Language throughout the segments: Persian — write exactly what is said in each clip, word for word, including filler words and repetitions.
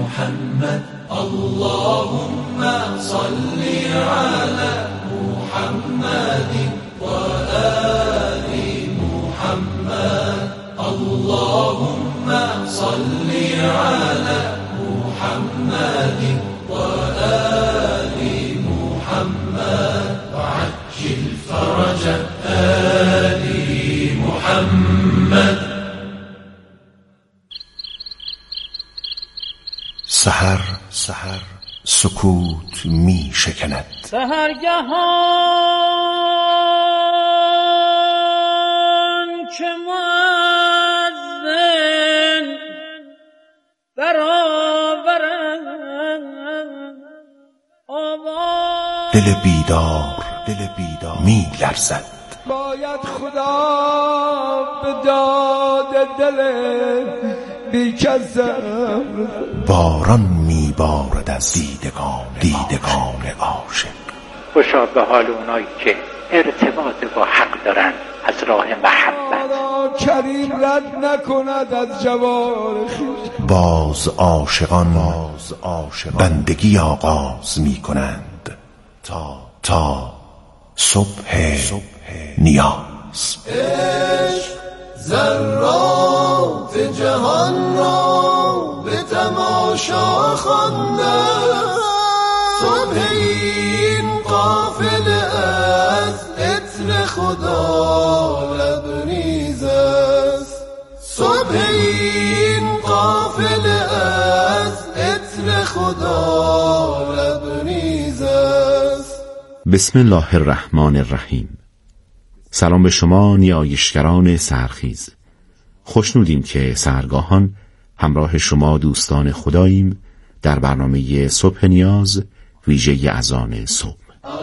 محمد اللهم صل على محمد وآل محمد اللهم صل على محمد وآل محمد وعجل فرج آل محمد. سحر سحر سکوت می شکند، سحرگهان که مؤذن برآورد آواز، دل بیدار دل بیدار می لرزد. باید خدا به داد دل بیکسم، باران می بارد از دیدگان دیدگان عاشق. خوشا به حال اونایی که ارتباط با حق دارن از راه محبت. کریم رد نکند از جوار خویش. باز عاشقان باز عاشقان بندگی آغاز می کنند تا تا صبح صبح نیاز. عشق ذرات جهان را به تماشا خوانده، صبح این قافله از عطر خدا لبریز است، صبح این قافله از عطر خدا لبریز است. بسم الله الرحمن الرحیم. سلام به شما نیایشگران سحرخیز. خوشنودیم که سحرگاهان همراه شما دوستان خداییم در برنامه صبح نیاز ویژه اذان صبح.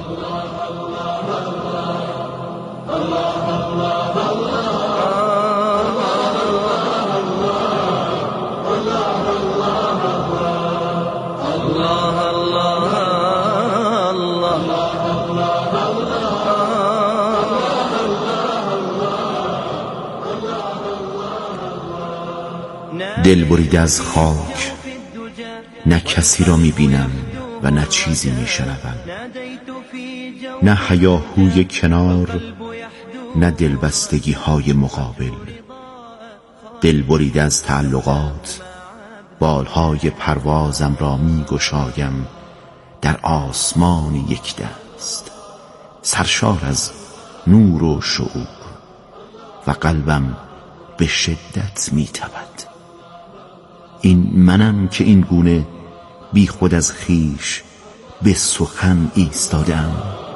دل بریده از خاک، نه کسی را میبینم و نه چیزی میشنوم، نه هیاهوی کنار نه دلبستگی های مقابل. دل بریده از تعلقات، بالهای پروازم را میگشایم در آسمان یک دست، سرشار از نور و شعور و قلبم به شدت میتپد. این منم که این گونه بی خود از خیش به سخن ایستادم.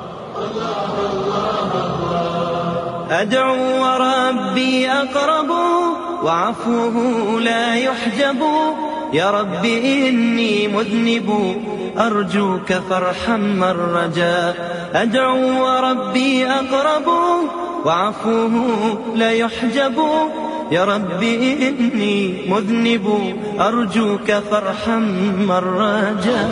ادعو و ربی اقرب و عفوه لا يحجب، یا ربی انی مذنب ارجوک فارحم الرجا. ادعو و ربی اقرب و عفوه لا يحجب، یا ربی انی مذنب ارجوک فارحم الرجا.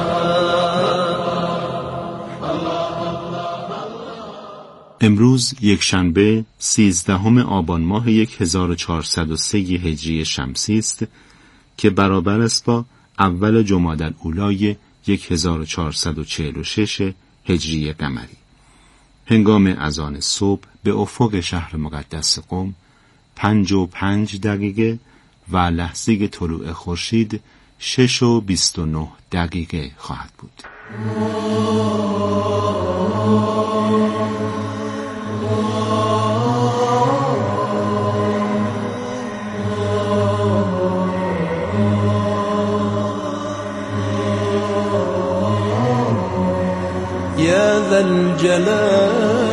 امروز یک شنبه سیزدهم آبان ماه هزار و چهارصد و سه هجری شمسی است که برابر است با اول جمادی الاولی هزار و چهارصد و چهل و شش هجری قمری. هنگام اذان صبح به افق شهر مقدس قم پنج و پنج دقیقه و لحظه طلوع خورشید شش و بیست و نه دقیقه خواهد بود. یا ذا الجلال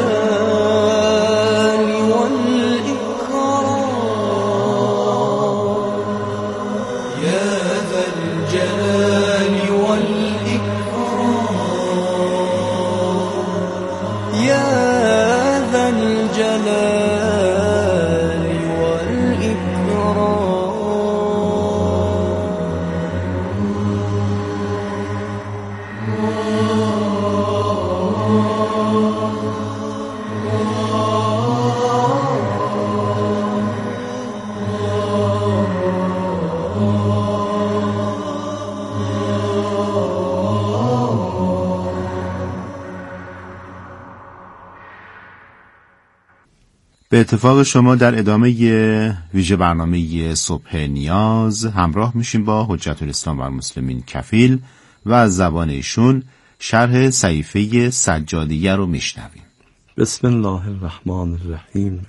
به اتفاق شما در ادامه ویژه برنامه صبح نیاز همراه میشیم با حجت الاسلام و المسلمین کفیل و از زبان ایشون شرح صحیفه سجادیه رو میشنویم. بسم الله الرحمن الرحیم.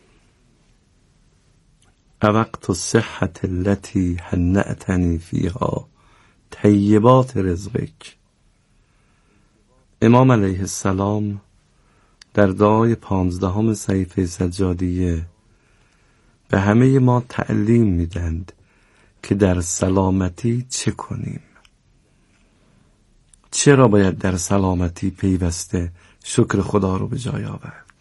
اوقت الصحة التي هنأتنی فیها طیبات رزقک. امام علیه السلام در دعای پانزدهم صحیفه سجادیه به همه ما تعلیم میدند که در سلامتی چه کنیم. چرا باید در سلامتی پیوسته شکر خدا رو به جای آورد؟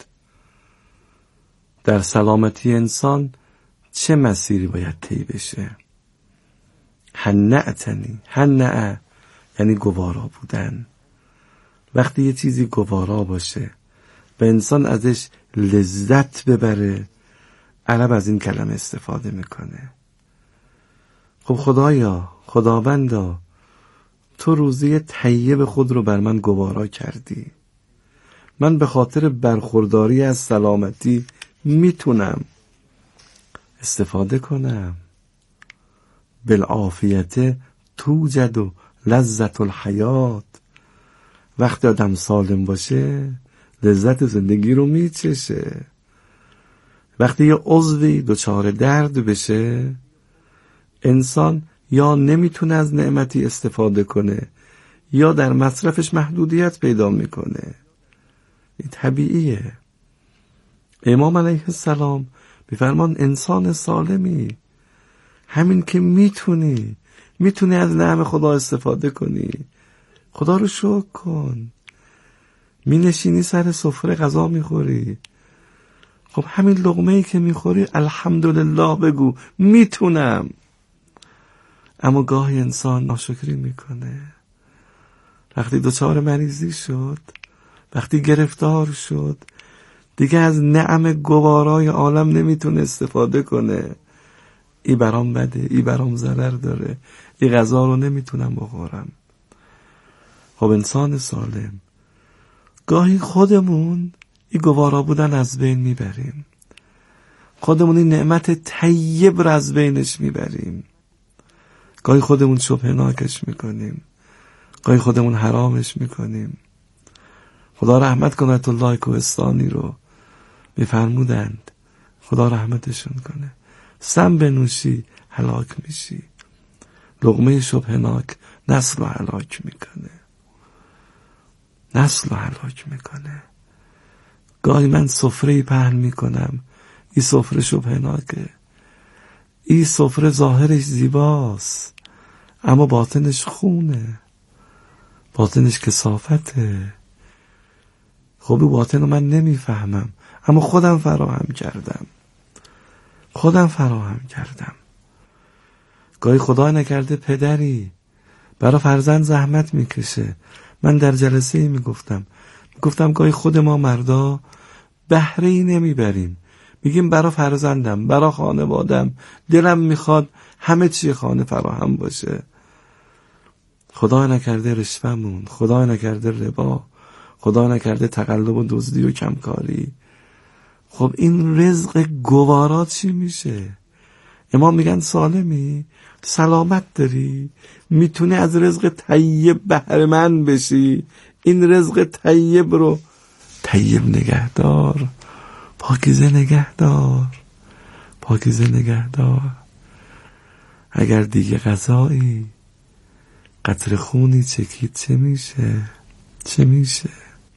در سلامتی انسان چه مسیری باید طی بشه؟ هنأتنی، هنأ یعنی گوارا بودن. وقتی یه چیزی گوارا باشه و انسان ازش لذت ببره، عرب از این کلمه استفاده میکنه. خب خدایا، خداوندا، تو روزی طیب خود رو بر من گوارا کردی. من به خاطر برخورداری از سلامتی میتونم استفاده کنم. بالعافیت توجد و لذت الحیات. وقتی آدم سالم باشه لذت زندگی رو میچشه. وقتی یه عضوی دچار درد بشه، انسان یا نمیتونه از نعمتی استفاده کنه یا در مصرفش محدودیت پیدا میکنه. این طبیعیه. امام علیه السلام بفرمان انسان سالمی همین که میتونی میتونی از نعم خدا استفاده کنی، خدا رو شکر کن. می نشینی سر سفره غذا میخوری، خب همین لقمه‌ای که میخوری الحمدلله بگو میتونم. اما گاهی انسان ناشکری میکنه. وقتی دچار مریضی شد، وقتی گرفتار شد، دیگه از نعم گوارای عالم نمیتونه استفاده کنه. ای برام بده، ای برام ضرر داره، ای غذا رو نمیتونم بخورم. خب انسان سالم گاهی خودمون این گوارا بودن از بین میبریم، خودمون این نعمت طیب رو از بینش میبریم. گاهی خودمون شبهناکش میکنیم، گاهی خودمون حرامش میکنیم. خدا رحمت کنه آیت الله کوهستانی رو میفرمودند، خدا رحمتشون کنه، سم بنوشی هلاک میشی، لقمه شبهناک نسل رو هلاک میکنه، نسل رو هلاک میکنه. گاهی من سفره پهن میکنم، این سفره شبهناکه، این سفره ظاهرش زیباست اما باطنش خونه، باطنش کثافته. خب باطن رو من نمیفهمم اما خودم فراهم کردم، خودم فراهم کردم. گاهی خدا نکرده پدری برای فرزند زحمت میکشه. من در جلسه ای میگفتم میگفتم گاهی خود ما مردا بهره ای نمیبریم، میگیم برای فرزندم، برای خانوادم، دلم میخواد همه چی خانه فراهم باشه. خدا نکرده رشوه‌مون، خدا نکرده ربا، خدا نکرده تقلب و دزدی و کمکاری. خب این رزق گوارا چی میشه؟ امام میگن سالمی، سلامت داری، میتونی از رزق طیب بهره مند بشی. این رزق طیب رو طیب نگهدار، پاکیزه نگهدار، پاکیزه نگهدار. اگر دیگه غذایی قطره خونی چکید چه میشه؟ چه میشه؟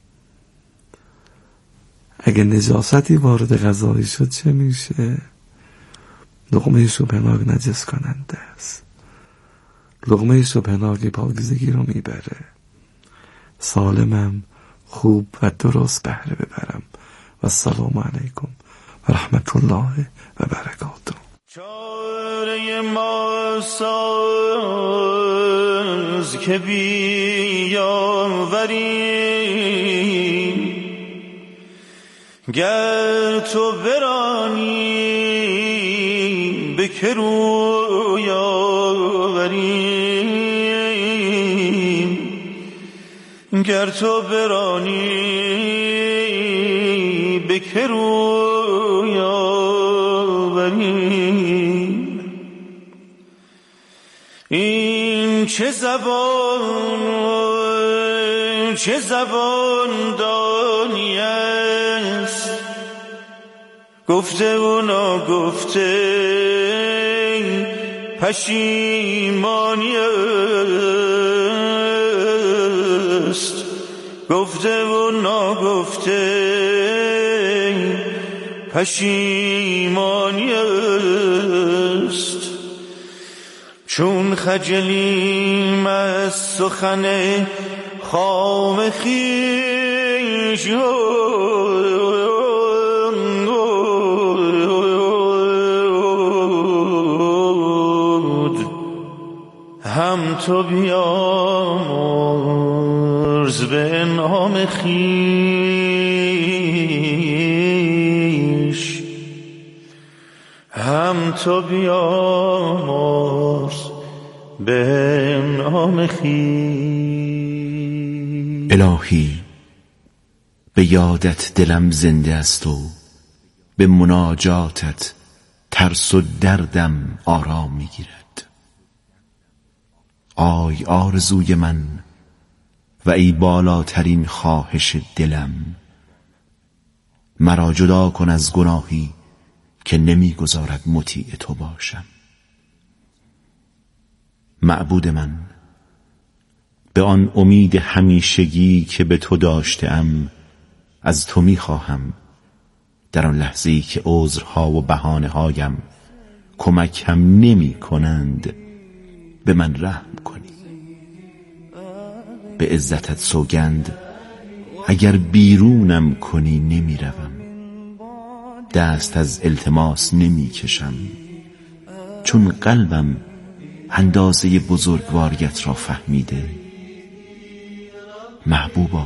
اگه نجاستی وارد غذایی شد چه میشه؟ لقمه شبهناک نجس کننده است. لقمه شبهناک پاکیزگی رو میبره. سالمم خوب و درست بهره ببرم. و السلام علیکم و رحمت الله و برکاته. چاره ما ساز که بیاوریم، گر تو برانی به که روی آوریم، گر تو برانی به که روی یاوری. این چه زبان چه زبان دانی است، گفته و ناگفته پشیمانی است، گفته و ناگفته پشیمانی است. چون خجلیم از سخن خام خویش، هم تو بیامرز به نام خویش، هم تو بیامرز به نام خویش. الهی به یادت دلم زنده است و به مناجاتت ترس و دردم آرام میگیرد. آی آرزوی من و ای بالاترین خواهش دلم، مرا جدا کن از گناهی که نمیگذارد مطیع تو باشم. معبود من، به آن امید همیشگی که به تو داشتم از تو میخواهم در آن لحظه‌ای که عذرها و بهانه‌هایم کمکم نمی کنند به من رحم کنی. به عزتت سوگند اگر بیرونم کنی نمی روم، دست از التماس نمی کشم، چون قلبم اندازه بزرگواریت را فهمیده. محبوبا،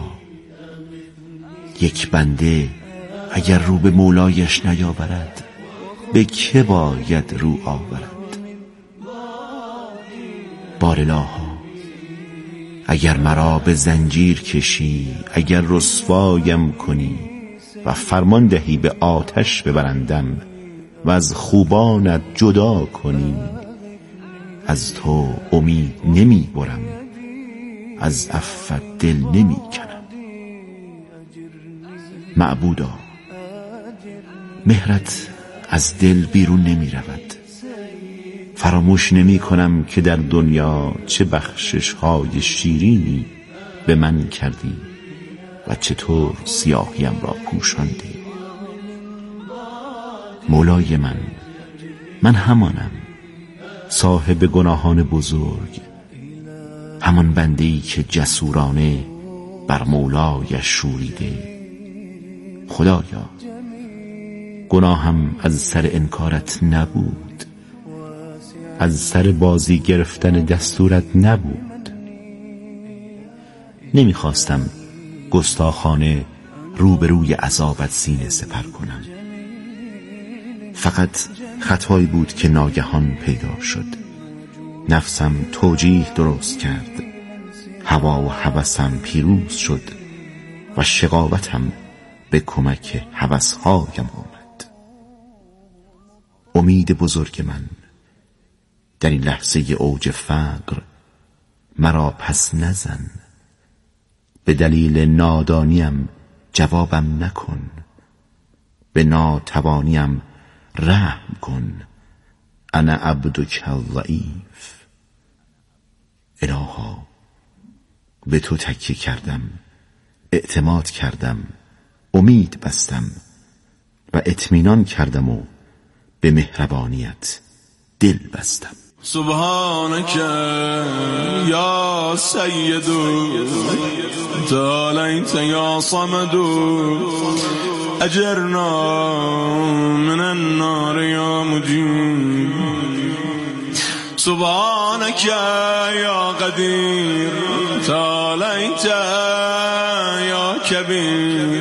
یک بنده اگر رو به مولایش نیاورد به که باید رو آورد؟ بارالها، اگر مرا به زنجیر کشی، اگر رسوایم کنی و فرمان دهی به آتش ببرندم و از خوبانت جدا کنی، از تو امید نمی برم، از عفوت دل نمی کنم. معبودا، مهرت از دل بیرون نمی رود. فراموش نمی کنم که در دنیا چه بخشش های شیرینی به من کردی و چطور سیاهیم را پوشاندی. مولای من، من همانم، صاحب گناهان بزرگ، همان بنده‌ای که جسورانه بر مولایش شوریده. خدایا، گناهم از سر انکارت نبود، از سر بازی گرفتن دستورت نبود. نمیخواستم گستاخانه روبروی عذابت سینه سپر کنم. فقط خطایی بود که ناگهان پیدا شد. نفسم توجیه درست کرد، هوا و هوسم پیروز شد و شقاوتم به کمک هوسهایم آمد. امید بزرگ من، در این لحظه اوج فقر مرا پس نزن. به دلیل نادانیم جوابم نکن، به ناتوانیم رحم کن. انا عبدک الضعیف. الها، به تو تکیه کردم، اعتماد کردم، امید بستم و اطمینان کردم و به مهربانیت دل بستم. سبحانك يا سيد تعاليت يا صمد أجرنا من النار يا مجيب. سبحانك يا قدير تعاليت يا كبير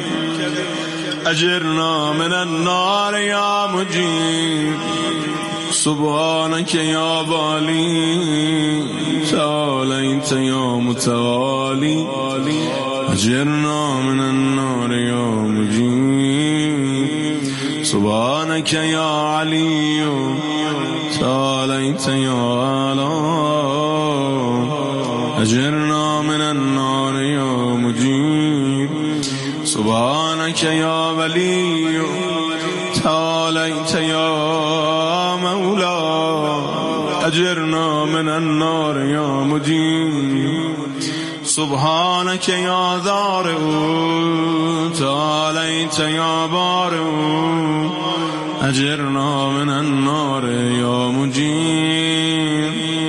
أجرنا من النار يا مجيب. سبحانك يا بالي تعاليت يا متعالي أجرنا من النار يا مجيب. سبحانك يا علي تعاليت يا أعلى أجرنا من النار يا مجيب سبحانك يا ولي تعاليت يا مولا أجرنا من النار يا مجيب سبحانك يا ذارئ تعاليت يا بارئ أجرنا من النار يا مجيب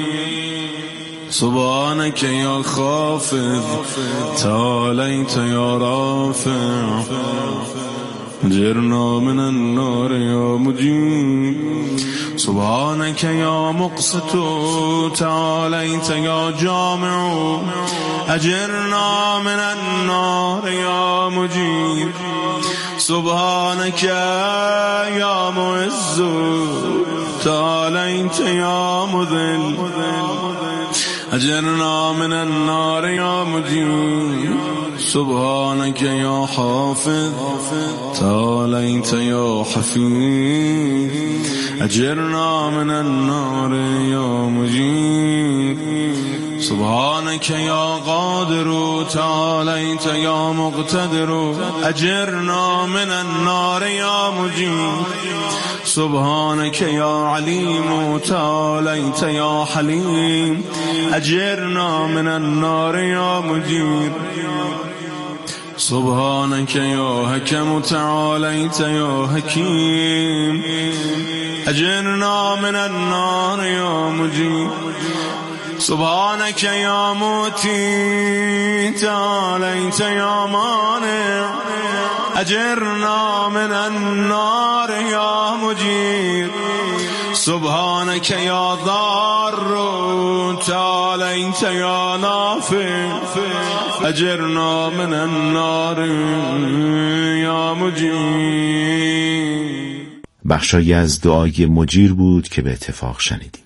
سبحانك يا خافض تعاليت يا رافع أجرنا من النار يا مجيب سبحانك يا مقسط تعاليت يا جامع أجرنا من النار يا مجيب سبحانك يا معز تعاليت يا مذل أجرنا من النار يا مجيب سبحانك يا حافظ تعاليت يا حفيظ أجرنا من النار يا مجيب سبحانك يا قادر تعاليت يا مقتدر أجرنا من النار يا مجيب سبحانك يا عليم تعاليت يا حليم أجرنا من النار يا مجيب سبحانك يا حكم تعاليت يا حكيم أجرنا من النار يا مجيب سبحانك يا موتي تعاليت يا مانع أجرنا من النار يا مجيب سبحانك يا ضار تعاليت يا نافع أجرنا من النار یا مجیر. بخشایی از دعای مجیر بود که به اتفاق شنیدیم.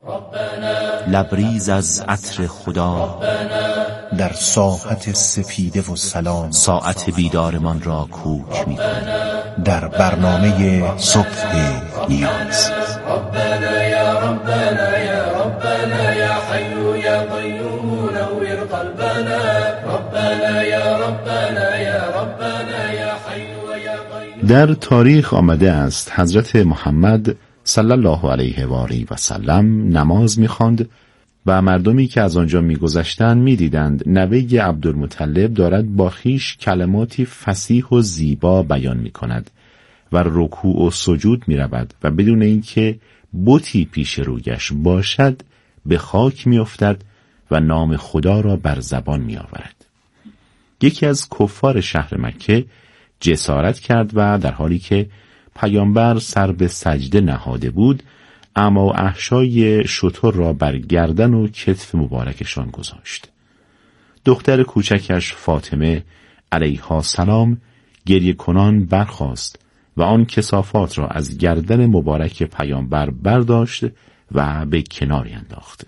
لبریز از عطر خدا در ساحت سپیده و سلام ساعت بیدارمان را کوک می کند در برنامه صبح نیاز. ربنا یا ربنا یا ربنا یا حی یا قیوم نور قلبنا ربنا یا ربنا یا ربنا یا حی یا قیوم. در تاریخ آمده است حضرت محمد صلی الله علیه و آله و سلم نماز می‌خواند و مردمی که از آنجا می‌گذشتند می‌دیدند نوه عبدالمطلب دارد با خویش کلماتی فصیح و زیبا بیان می‌کند و رکوع و سجود می‌رود و بدون اینکه بتی پیش رویش باشد به خاک می‌افتد و نام خدا را بر زبان می‌آورد. یکی از کفار شهر مکه جسارت کرد و در حالی که پیامبر سر به سجده نهاده بود اما احشای شتر را بر گردن و کتف مبارکشان گذاشت. دختر کوچکش فاطمه علیها سلام گریه کنان برخاست و آن کثافات را از گردن مبارک پیامبر برداشت و به کناری انداخت.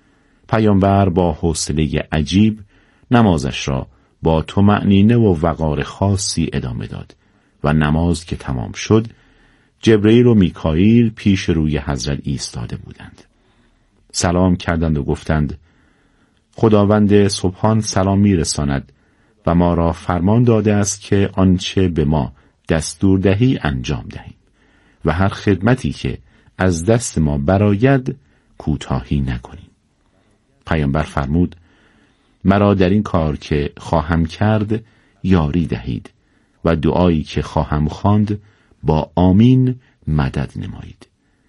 پیامبر با حوصله عجیب نمازش را با طمأنینه و وقار خاصی ادامه داد و نماز که تمام شد جبرئیل و میکائیل پیش روی حضرت ایستاده بودند. سلام کردند و گفتند خداوند سبحان سلام میرساند و ما را فرمان داده است که آنچه به ما دستور دهی انجام دهیم و هر خدمتی که از دست ما براید کوتاهی نکنیم. پیامبر فرمود مرا در این کار که خواهم کرد یاری دهید و دعایی که خواهم خواند با آمین مدد نمایید.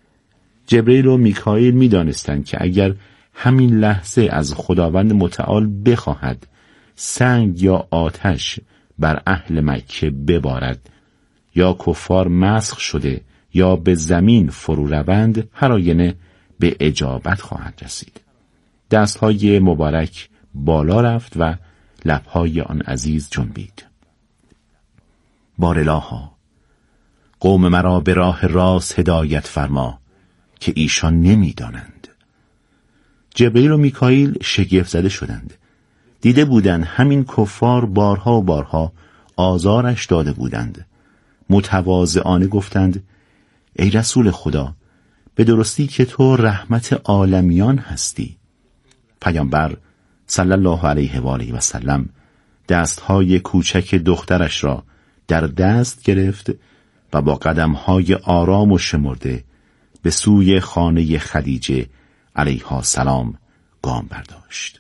جبرئیل و میکائیل می دانستند که اگر همین لحظه از خداوند متعال بخواهد سنگ یا آتش بر اهل مکه ببارد یا کفار مسخ شده یا به زمین فرو روند هر آینه به اجابت خواهد رسید. دستهای مبارک بالا رفت و لبهای آن عزیز جنبید. بارالها قوم مرا به راه راست هدایت فرما که ایشان نمی دانند. جبرئیل و میکائیل شگفت زده شدند. دیده بودند همین کفار بارها و بارها آزارش داده بودند متواضعانه گفتند: ای رسول خدا، به درستی که تو رحمت عالمیان هستی. پیامبر صلی الله علیه و آله و سلم دستهای کوچک دخترش را در دست گرفت و با قدمهای آرام و شمرده به سوی خانه خدیجه علیها السلام گام برداشت.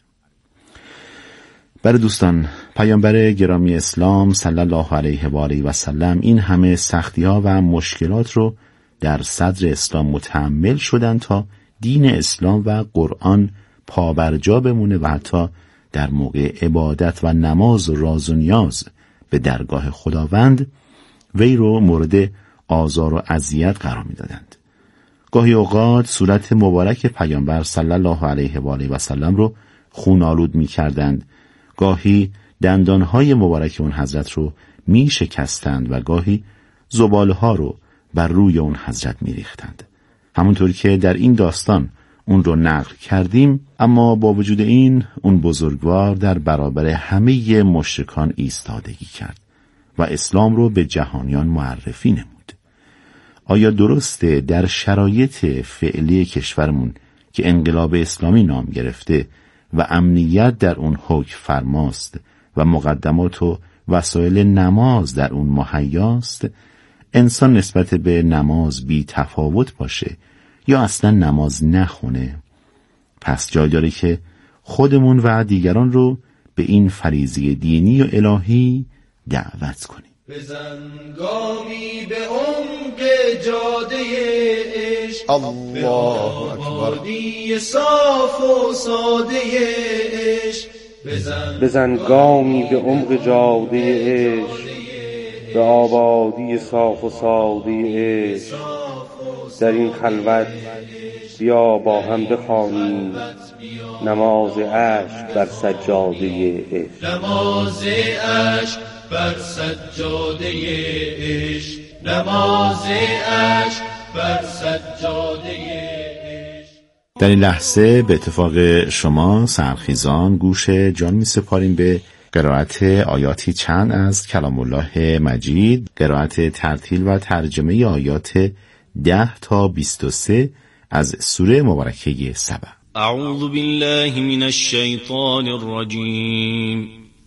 برای دوستان، پیامبر گرامی اسلام صلی الله علیه و آله و سلم این همه سختی‌ها و مشکلات رو در صدر اسلام متحمل شدند تا دین اسلام و قرآن پابرجا بمونه و حتی در موقع عبادت و نماز و راز و نیاز به درگاه خداوند وی رو مورد آزار و اذیت قرار می‌دادند. گاهی اوقات صورت مبارک پیامبر صلی الله علیه و آله و سلم رو خون‌آلود می‌کردند، گاهی دندانهای مبارک اون حضرت رو می‌شکستند و گاهی زباله‌ها رو بر روی اون حضرت می‌ریختند. همونطور که در این داستان اون رو نقل کردیم، اما با وجود این اون بزرگوار در برابر همه مشرکان ایستادگی کرد و اسلام رو به جهانیان معرفی نمود. آیا درسته در شرایط فعلی کشورمون که انقلاب اسلامی نام گرفته و امنیت در اون حکم فرماست و مقدمات و وسایل نماز در اون مهیاست، انسان نسبت به نماز بی تفاوت باشه یا اصلا نماز نخونه؟ پس جای داره که خودمون و دیگران رو به این فریضه دینی و الهی دعوت کنیم. بزن گامی به عمق جاده عشق، الله اکبر، آبادی صاف و ساده عشق. بزن بزن گامی به عمق جاده عشق، به آبادی صاف و ساده عشق. در این خلوت بیا با هم بخوانیم نماز عشق بر سجاده عشق. نماز عشق بر سجاده عشق، نماز عشق بر سجاده عشق. در این لحظه به اتفاق شما سرخیزان گوش جان می سپاریم به قرائت آیاتی چند از کلام الله مجید، قرائت ترتیل و ترجمه آیات ده تا بیست و سه از سوره مبارکه سبع. اعوذ بالله من الشیطان الرجیم.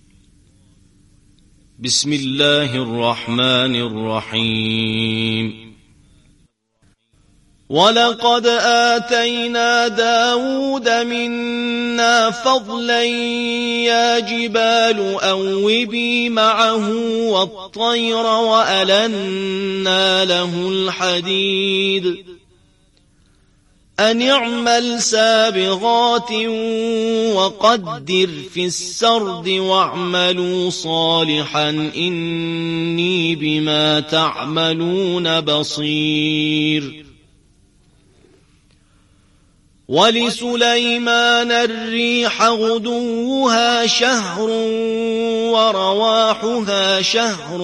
بسم الله الرحمن الرحیم. ولقد آتينا داود منا فضلا يا جبال أوبي معه والطير وألنا له الحديد أن اعمل سابغات وقدر في السرد واعملوا صالحا إني بما تعملون بصير. ولسليمان الريح غدوها شهر ورواحها شهر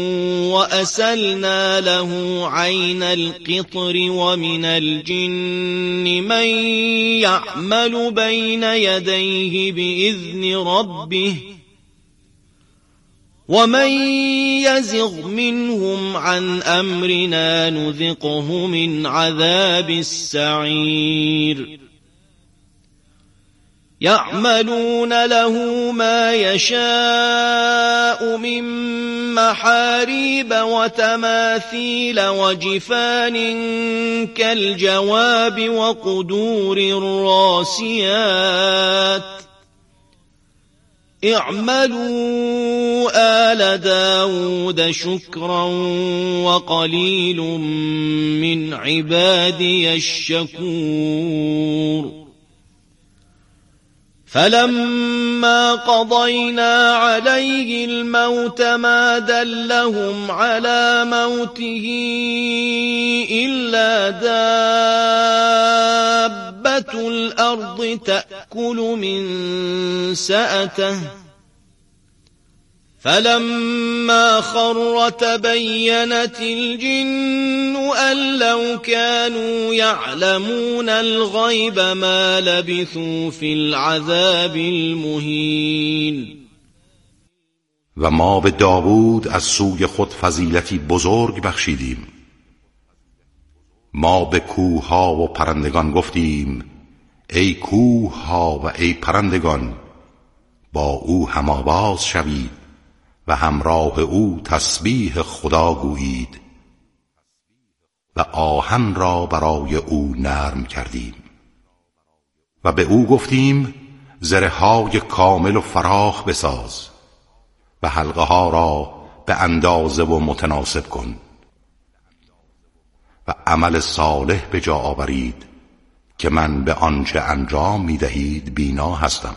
وأسلنا له عين القطر ومن الجن من يعمل بين يديه بإذن ربه ومن يزغ منهم عن أمرنا نذقه من عذاب السعير. يعملون له ما يشاء من محاريب وتماثيل وجفان كالجواب وقدور الراسيات. اعملوا آل داود شكرا وقليل من عبادي الشكور. فلما قضينا عليه الموت ما دلهم على موته إلا دابة الأرض تأكل من سأته فلما خر تبينت الجن أن لو كانوا يعلمون الغيب ما لبثوا في العذاب المهين. و ما به داوود از سوی خود فضیلتی بزرگ بخشیدیم. ما به کوه ها و پرندگان گفتیم ای کوه ها و ای پرندگان با او هم آواز شوید و همراه او تسبیح خدا گویید و آهن را برای او نرم کردیم و به او گفتیم زره های کامل و فراخ بساز و حلقه ها را به اندازه و متناسب کن و عمل صالح به جا آورید که من به آنچه انجام می دهید بینا هستم.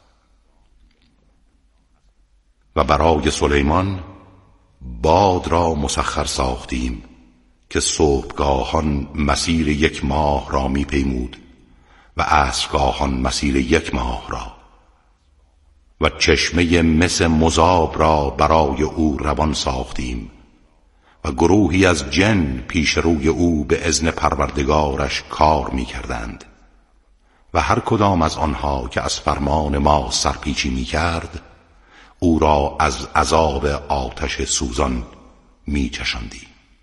و برای سلیمان باد را مسخر ساختیم که صبحگاهان مسیر یک ماه را می پیمود و عصرگاهان مسیر یک ماه را و چشمه مس مذاب را برای او روان ساختیم و گروهی از جن پیش روی او به اذن پروردگارش کار می کردند و هر کدام از آنها که از فرمان ما سرپیچی می کرد او را از عذاب آتش سوزان می چشاندی.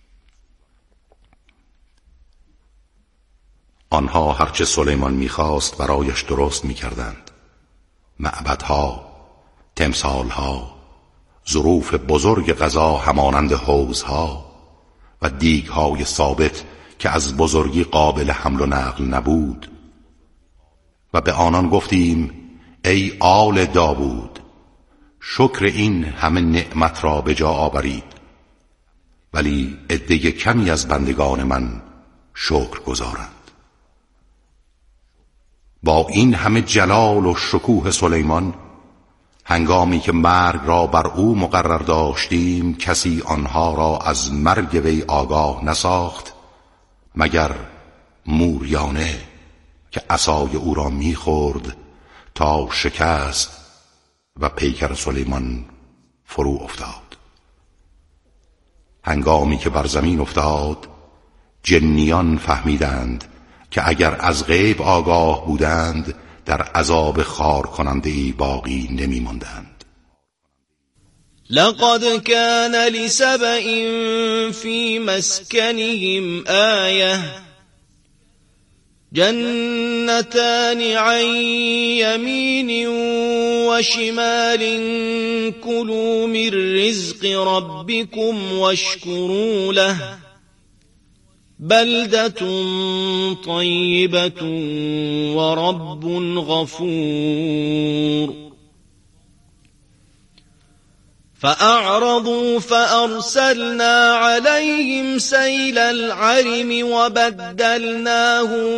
آنها هرچه سلیمان می خواست برایش درست می کردند. معبدها، تمثالها، ظروف بزرگ غذا همانند حوضها و دیگهای ثابت که از بزرگی قابل حمل و نقل نبود. و به آنان گفتیم ای آل داوود شکر این همه نعمت را به جا آورید، ولی عده کمی از بندگان من شکر گزارند. با این همه جلال و شکوه سلیمان هنگامی که مرگ را بر او مقرر داشتیم کسی آنها را از مرگ وی آگاه نساخت مگر موریانه که عصای او را میخورد تا شکست و پیکر سلیمان فرو افتاد. هنگامی که بر زمین افتاد جنیان فهمیدند که اگر از غیب آگاه بودند در عذاب خار کننده‌ای باقی نمی ماندند. لقد كان لسبإ في مسكنهم آية جنتان عن يمين وشمال كلوا من رزق ربكم واشكروا له بلدة طيبة ورب غفور. فأعرضوا فأرسلنا عليهم سيل العرم وبدلناهم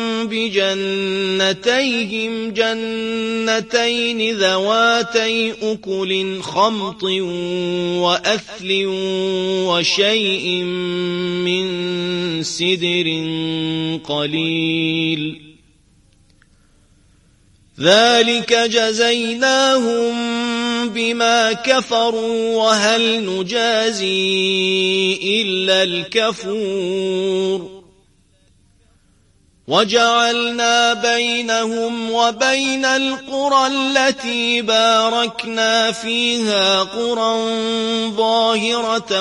بجنتيهم جنتين ذواتي أكل خمط وأثل وشيء من سدر قليل ذلك جزيناهم بما كفروا وهل نجازي إلا الكفور. وجعلنا بينهم وبين القرى التي باركنا فيها قرى ظاهرة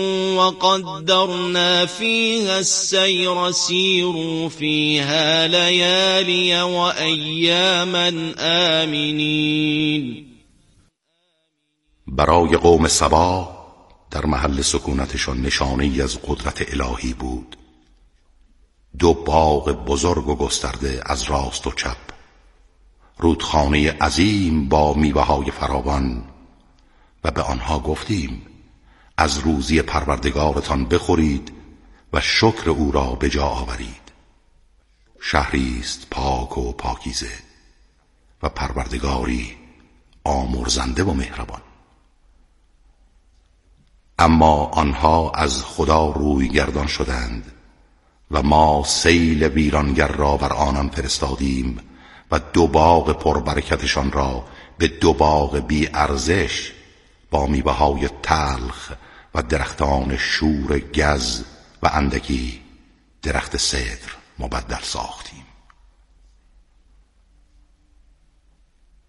وقدرنا فيها السير سيروا فيها ليالي وأياما آمنين. برای قوم سبا در محل سکونتشان نشانه‌ای از قدرت الهی بود. دو باغ بزرگ و گسترده از راست و چپ، رودخانه عظیم با میوه‌های فراوان و به آنها گفتیم از روزی پروردگارتان بخورید و شکر او را به جا آورید. شهری است پاک و پاکیزه و پروردگاری آمرزنده و مهربان. اما آنها از خدا روی گردان شدند و ما سیل ویرانگر را بر آنان فرستادیم و دو باغ پربرکتشان را به دو باغ بی ارزش با میوه‌های تلخ و درختان شور گز و اندکی درخت سدر مبدل ساختیم.